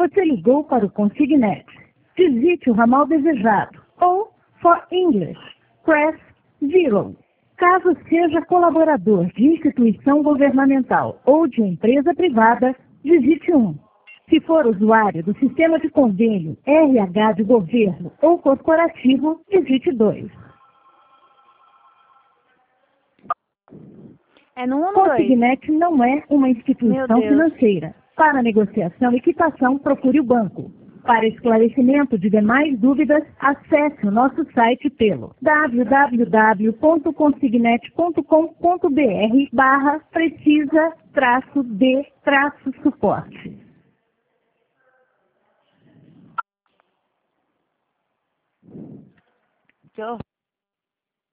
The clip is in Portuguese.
Você ligou para o Consignet. Visite o ramal desejado. Ou, for English, press 0. Caso seja colaborador de instituição governamental ou de empresa privada, digite 1. Se for usuário do sistema de convênio RH de governo ou corporativo, digite 2. É no 1 ou no 2? Consignet não é uma instituição financeira. Para negociação e quitação, procure o banco. Para esclarecimento de demais dúvidas, acesse o nosso site pelo www.consignet.com.br/precisa-de-suporte. Que horror.